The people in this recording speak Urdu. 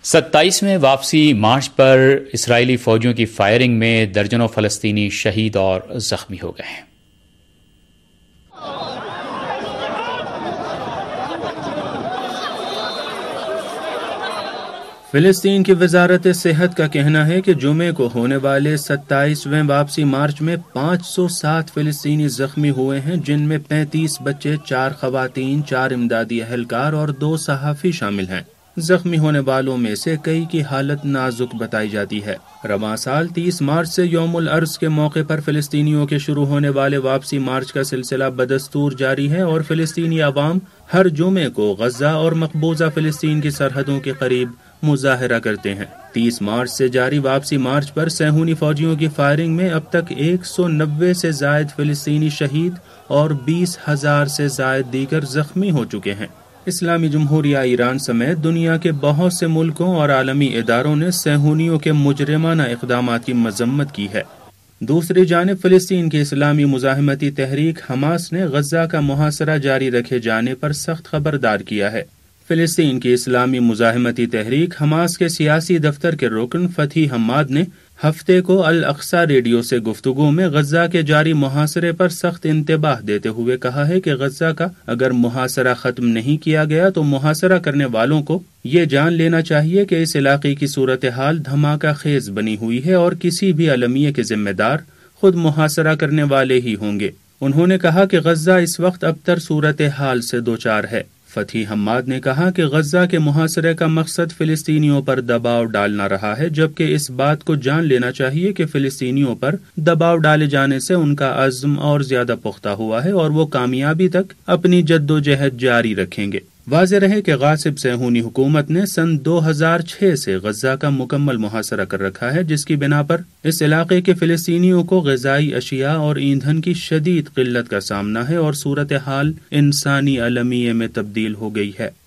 27ویں واپسی مارچ پر اسرائیلی فوجیوں کی فائرنگ میں درجنوں فلسطینی شہید اور زخمی ہو گئے ہیں۔ فلسطین کی وزارت صحت کا کہنا ہے کہ جمعے کو ہونے والے 27ویں واپسی مارچ میں 507 فلسطینی زخمی ہوئے ہیں، جن میں 35 بچے، 4 خواتین، 4 امدادی اہلکار اور 2 صحافی شامل ہیں۔ زخمی ہونے والوں میں سے کئی کی حالت نازک بتائی جاتی ہے۔ رواں سال 30 مارچ سے یوم العرض کے موقع پر فلسطینیوں کے شروع ہونے والے واپسی مارچ کا سلسلہ بدستور جاری ہے اور فلسطینی عوام ہر جمعے کو غزہ اور مقبوضہ فلسطین کی سرحدوں کے قریب مظاہرہ کرتے ہیں۔ 30 مارچ سے جاری واپسی مارچ پر صہیونی فوجیوں کی فائرنگ میں اب تک 190 سے زائد فلسطینی شہید اور 20,000 سے زائد دیگر زخمی ہو چکے ہیں۔ اسلامی جمہوریہ ایران سمیت دنیا کے بہت سے ملکوں اور عالمی اداروں نے صہیونیوں کے مجرمانہ اقدامات کی مذمت کی ہے۔ دوسری جانب فلسطین کی اسلامی مزاحمتی تحریک حماس نے غزہ کا محاصرہ جاری رکھے جانے پر سخت خبردار کیا ہے۔ فلسطین کی اسلامی مزاحمتی تحریک حماس کے سیاسی دفتر کے رکن فتحی حماد نے ہفتے کو الاقصی ریڈیو سے گفتگو میں غزہ کے جاری محاصرے پر سخت انتباہ دیتے ہوئے کہا ہے کہ غزہ کا اگر محاصرہ ختم نہیں کیا گیا تو محاصرہ کرنے والوں کو یہ جان لینا چاہیے کہ اس علاقے کی صورتحال دھماکہ خیز بنی ہوئی ہے اور کسی بھی المیہ کے ذمہ دار خود محاصرہ کرنے والے ہی ہوں گے۔ انہوں نے کہا کہ غزہ اس وقت ابتر صورتحال سے دوچار ہے۔ فتحی حماد نے کہا کہ غزہ کے محاصرے کا مقصد فلسطینیوں پر دباؤ ڈالنا رہا ہے، جبکہ اس بات کو جان لینا چاہیے کہ فلسطینیوں پر دباؤ ڈالے جانے سے ان کا عزم اور زیادہ پختہ ہوا ہے اور وہ کامیابی تک اپنی جدوجہد جاری رکھیں گے۔ واضح رہے کہ غاصب صہیونی حکومت نے سن 2006 سے غزہ کا مکمل محاصرہ کر رکھا ہے، جس کی بنا پر اس علاقے کے فلسطینیوں کو غذائی اشیاء اور ایندھن کی شدید قلت کا سامنا ہے اور صورتحال انسانی المیہ میں تبدیل ہو گئی ہے۔